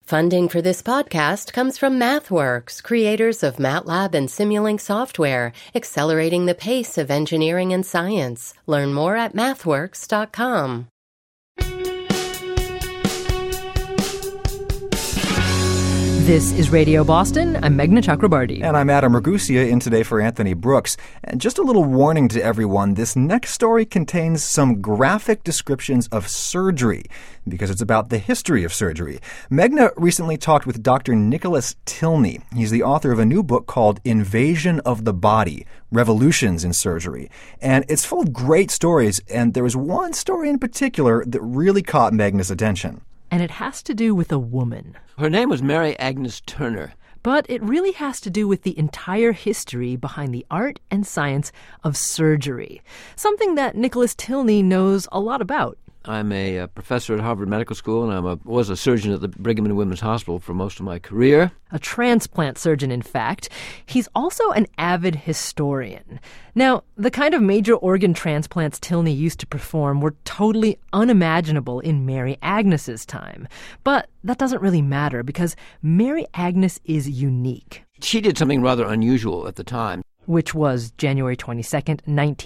Funding for this podcast comes from MathWorks, creators of MATLAB and Simulink software, accelerating the pace of engineering and science. Learn more at mathworks.com. This is Radio Boston. I'm Meghna Chakrabarti. And I'm Adam Ragusia in today for Anthony Brooks. And just a little warning to everyone, this next story contains some graphic descriptions of surgery because it's about the history of surgery. Meghna recently talked with Dr. Nicholas Tilney. He's the author of a new book called Invasion of the Body, Revolutions in Surgery. And it's full of great stories, and there was one story in particular that really caught Meghna's attention. And it has to do with a woman. Her name was Mary Agnes Turner. But it really has to do with the entire history behind the art and science of surgery, something that Nicholas Tilney knows a lot about. I'm a professor at Harvard Medical School, and I was a surgeon at the Brigham and Women's Hospital for most of my career. A transplant surgeon, in fact. He's also an avid historian. Now, the kind of major organ transplants Tilney used to perform were totally unimaginable in Mary Agnes's time. But that doesn't really matter because Mary Agnes is unique. She did something rather unusual at the time, which was January 22nd,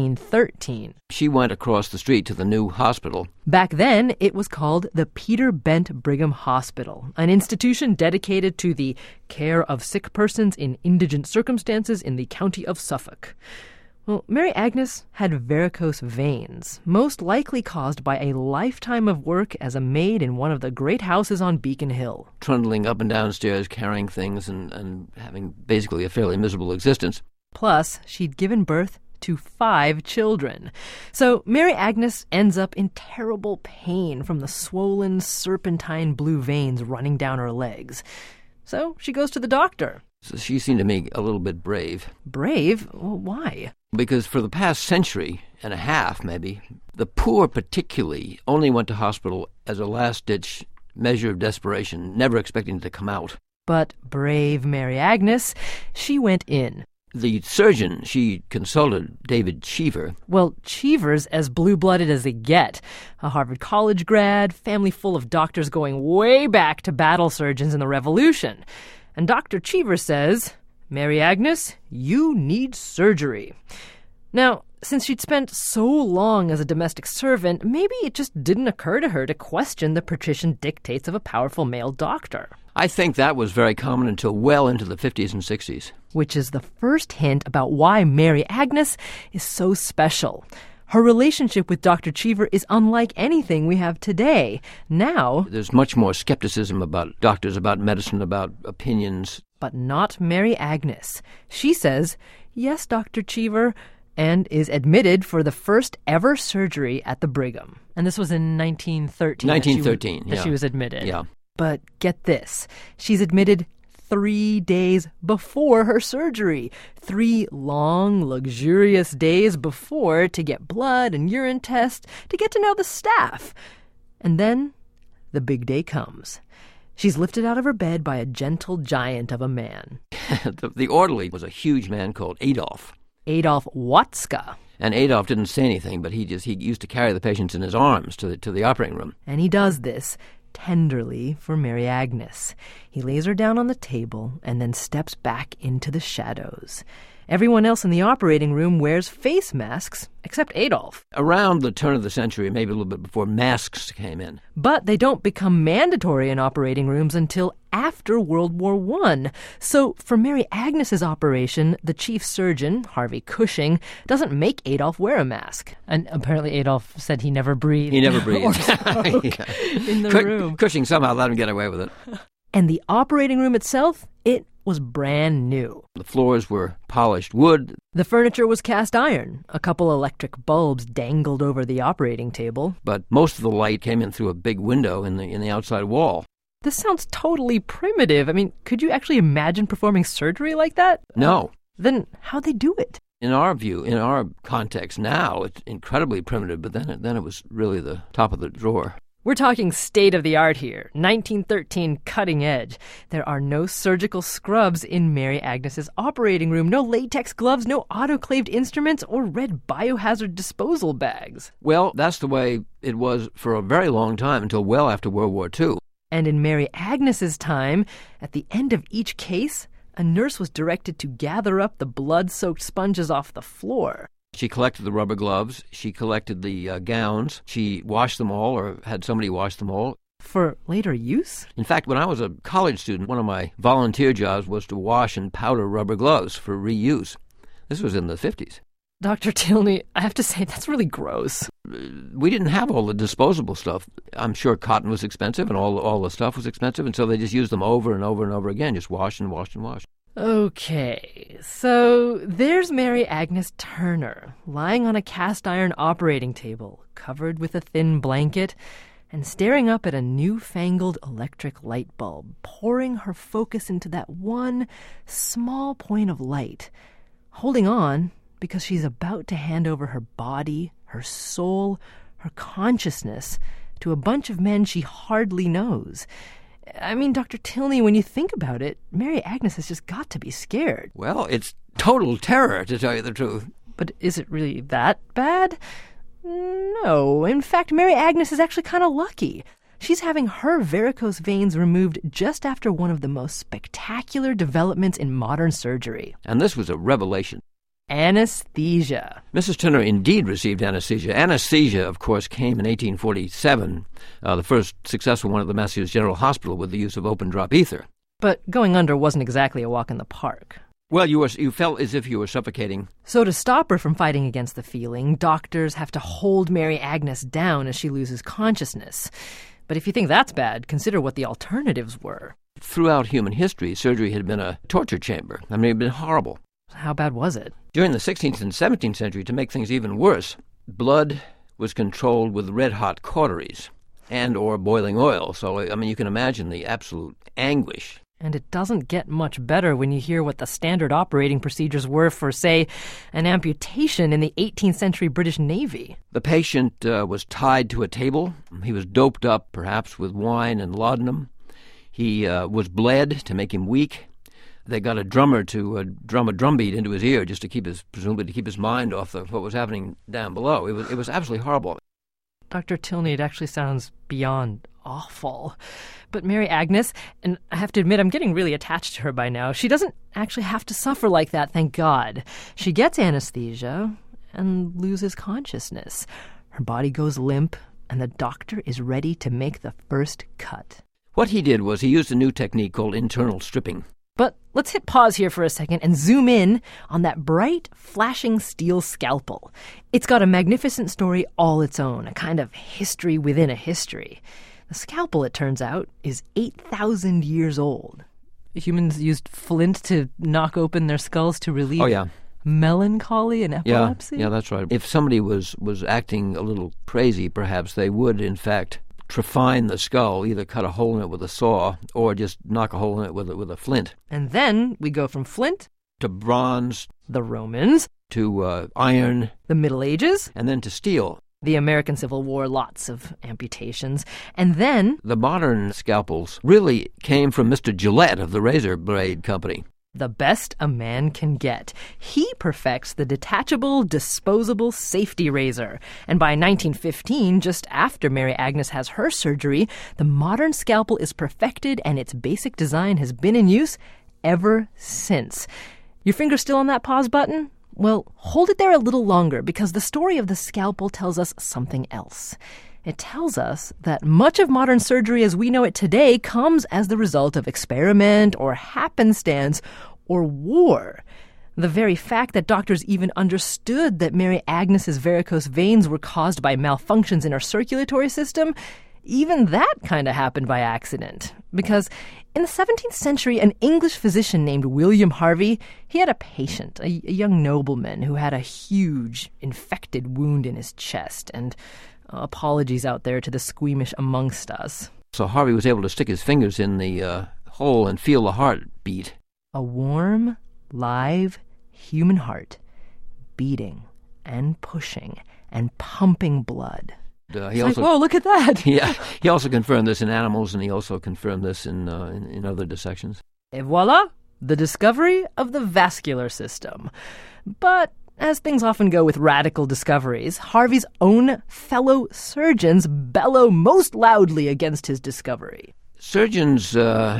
1913. She went across the street to the new hospital. Back then, it was called the Peter Bent Brigham Hospital, an institution dedicated to the care of sick persons in indigent circumstances in the county of Suffolk. Well, Mary Agnes had varicose veins, most likely caused by a lifetime of work as a maid in one of the great houses on Beacon Hill. Trundling up and down stairs, carrying things, and having basically a fairly miserable existence. Plus, she'd given birth to 5 children. So Mary Agnes ends up in terrible pain from the swollen serpentine blue veins running down her legs. So she goes to the doctor. So she seemed to me a little bit brave. Brave? Well, why? Because for the past century and a half, maybe, the poor particularly only went to hospital as a last-ditch measure of desperation, never expecting to come out. But brave Mary Agnes, she went in. The surgeon she consulted, David Cheever. Well, Cheever's as blue-blooded as they get. A Harvard College grad, family full of doctors going way back to battle surgeons in the Revolution. And Dr. Cheever says, Mary Agnes, you need surgery. Now, since she'd spent so long as a domestic servant, maybe it just didn't occur to her to question the patrician dictates of a powerful male doctor. I think that was very common until well into the 50s and 60s. Which is the first hint about why Mary Agnes is so special. Her relationship with Dr. Cheever is unlike anything we have today. Now, there's much more skepticism about doctors, about medicine, about opinions. But not Mary Agnes. She says, yes, Dr. Cheever, and is admitted for the first ever surgery at the Brigham. And this was in 1913. 1913, that she was admitted. Yeah. But get this, she's admitted 3 days before her surgery. 3 long, luxurious days before to get blood and urine tests, to get to know the staff. And then the big day comes. She's lifted out of her bed by a gentle giant of a man. The orderly was a huge man called Adolf. Adolf Watzka. And Adolf didn't say anything, but he used to carry the patients in his arms to the operating room. And he does this tenderly for Mary Agnes. He lays her down on the table and then steps back into the shadows. Everyone else in the operating room wears face masks, except Adolf. Around the turn of the century, maybe a little bit before, masks came in. But they don't become mandatory in operating rooms until after World War I. So for Mary Agnes's operation, the chief surgeon, Harvey Cushing, doesn't make Adolf wear a mask. And apparently Adolf said he never breathed. He never breathed. Or spoke in the room. Cushing somehow let him get away with it. And the operating room itself, it was brand new. The floors were polished wood. The furniture was cast iron. A couple electric bulbs dangled over the operating table. But most of the light came in through a big window in the outside wall. This sounds totally primitive. I mean, could you actually imagine performing surgery like that? No. Then how'd they do it? In our view, in our context now, it's incredibly primitive, but then it was really the top of the drawer. We're talking state-of-the-art here, 1913 cutting edge. There are no surgical scrubs in Mary Agnes's operating room, no latex gloves, no autoclaved instruments, or red biohazard disposal bags. Well, that's the way it was for a very long time, until well after World War II. And in Mary Agnes's time, at the end of each case, a nurse was directed to gather up the blood-soaked sponges off the floor. She collected the rubber gloves. She collected the gowns. She washed them all or had somebody wash them all. For later use? In fact, when I was a college student, one of my volunteer jobs was to wash and powder rubber gloves for reuse. This was in the 50s. Dr. Tilney, I have to say, that's really gross. We didn't have all the disposable stuff. I'm sure cotton was expensive and all the stuff was expensive, and so they just used them over and over and over again, just wash and wash and wash. Okay, so there's Mary Agnes Turner, lying on a cast-iron operating table, covered with a thin blanket, and staring up at a newfangled electric light bulb, pouring her focus into that one small point of light, holding on because she's about to hand over her body, her soul, her consciousness to a bunch of men she hardly knows. I mean, Dr. Tilney, when you think about it, Mary Agnes has just got to be scared. Well, it's total terror, to tell you the truth. But is it really that bad? No. In fact, Mary Agnes is actually kind of lucky. She's having her varicose veins removed just after one of the most spectacular developments in modern surgery. And this was a revelation. Anesthesia. Mrs. Turner indeed received anesthesia. Anesthesia, of course, came in 1847, the first successful one at the Massachusetts General Hospital with the use of open-drop ether. But going under wasn't exactly a walk in the park. Well, you felt as if you were suffocating. So to stop her from fighting against the feeling, doctors have to hold Mary Agnes down as she loses consciousness. But if you think that's bad, consider what the alternatives were. Throughout human history, surgery had been a torture chamber. I mean, it had been horrible. How bad was it? During the 16th and 17th century, to make things even worse, blood was controlled with red-hot cauteries and or boiling oil. So, I mean, you can imagine the absolute anguish. And it doesn't get much better when you hear what the standard operating procedures were for, say, an amputation in the 18th century British Navy. The patient was tied to a table. He was doped up, perhaps with wine and laudanum. He was bled to make him weak. They got a drummer to drum a drumbeat into his ear just to presumably to keep his mind off what was happening down below. It was absolutely horrible. Dr. Tilney, it actually sounds beyond awful. But Mary Agnes, and I have to admit I'm getting really attached to her by now, she doesn't actually have to suffer like that, thank God. She gets anesthesia and loses consciousness. Her body goes limp, and the doctor is ready to make the first cut. What he did was he used a new technique called internal stripping. But let's hit pause here for a second and zoom in on that bright, flashing steel scalpel. It's got a magnificent story all its own, a kind of history within a history. The scalpel, it turns out, is 8,000 years old. Humans used flint to knock open their skulls to relieve melancholy and epilepsy? Yeah, that's right. If somebody was acting a little crazy, perhaps, they would, in fact, trephine the skull, either cut a hole in it with a saw or just knock a hole in it with a flint. And then we go from flint to bronze, the Romans, to iron, the Middle Ages, and then to steel. The American Civil War, lots of amputations. And then the modern scalpels really came from Mr. Gillette of the Razor Blade Company. The best a man can get. He perfects the detachable, disposable safety razor. And by 1915, just after Mary Agnes has her surgery, the modern scalpel is perfected and its basic design has been in use ever since. Your finger still on that pause button? Well, hold it there a little longer because the story of the scalpel tells us something else. It tells us that much of modern surgery as we know it today comes as the result of experiment or happenstance or war. The very fact that doctors even understood that Mary Agnes's varicose veins were caused by malfunctions in her circulatory system, even that kind of happened by accident. Because in the 17th century, an English physician named William Harvey, he had a patient, a young nobleman who had a huge infected wound in his chest, and apologies out there to the squeamish amongst us. So Harvey was able to stick his fingers in the hole and feel the heart beat. A warm, live human heart beating and pushing and pumping blood. Whoa, look at that! Yeah, he also confirmed this in animals, and he also confirmed this in other dissections. Et voila, the discovery of the vascular system. But as things often go with radical discoveries, Harvey's own fellow surgeons bellow most loudly against his discovery. Surgeons are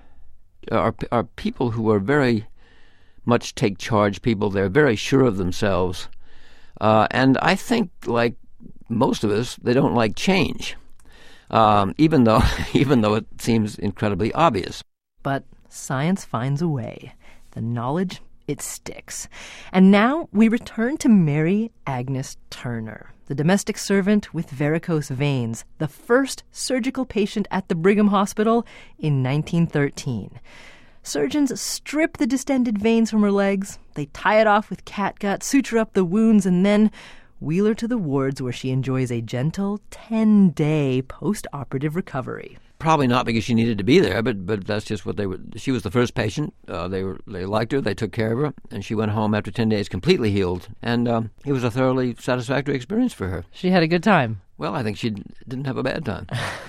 people who are very much take charge people. They're very sure of themselves. And I think, like most of us, they don't like change, even though it seems incredibly obvious. But science finds a way. The knowledge, it sticks. And now we return to Mary Agnes Turner, the domestic servant with varicose veins, the first surgical patient at the Brigham Hospital in 1913. Surgeons strip the distended veins from her legs, they tie it off with catgut, suture up the wounds, and then wheel her to the wards where she enjoys a gentle 10-day post-operative recovery. Probably not because she needed to be there, but that's just what they were. She was the first patient. They liked her. They took care of her, and she went home after 10 days completely healed. And it was a thoroughly satisfactory experience for her. She had a good time. Well, I think she didn't have a bad time.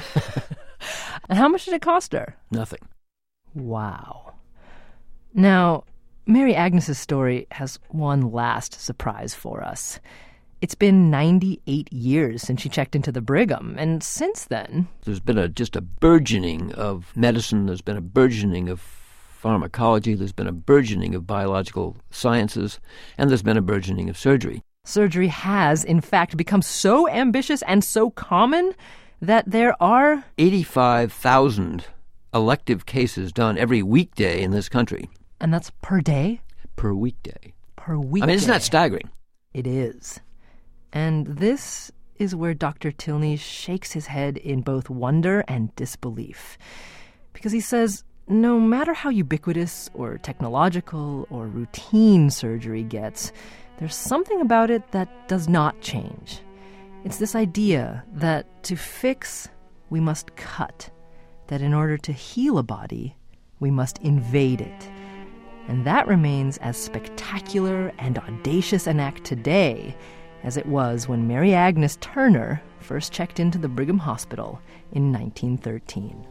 And how much did it cost her? Nothing. Wow. Now, Mary Agnes's story has one last surprise for us. It's been 98 years since she checked into the Brigham, and since then... There's been just a burgeoning of medicine, there's been a burgeoning of pharmacology, there's been a burgeoning of biological sciences, and there's been a burgeoning of surgery. Surgery has, in fact, become so ambitious and so common that there are... 85,000 elective cases done every weekday in this country. And that's per day? Per weekday. Per weekday. I mean, isn't that staggering? It is. And this is where Dr. Tilney shakes his head in both wonder and disbelief. Because he says, no matter how ubiquitous or technological or routine surgery gets, there's something about it that does not change. It's this idea that to fix, we must cut. That in order to heal a body, we must invade it. And that remains as spectacular and audacious an act today as it was when Mary Agnes Turner first checked into the Brigham Hospital in 1913.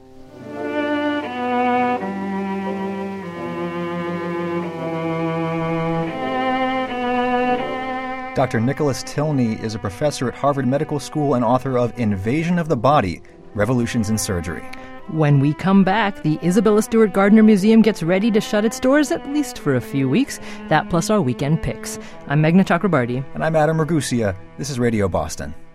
Dr. Nicholas Tilney is a professor at Harvard Medical School and author of Invasion of the Body, Revolutions in Surgery. When we come back, the Isabella Stewart Gardner Museum gets ready to shut its doors at least for a few weeks. That plus our weekend picks. I'm Meghna Chakrabarti. And I'm Adam Ragusia. This is Radio Boston.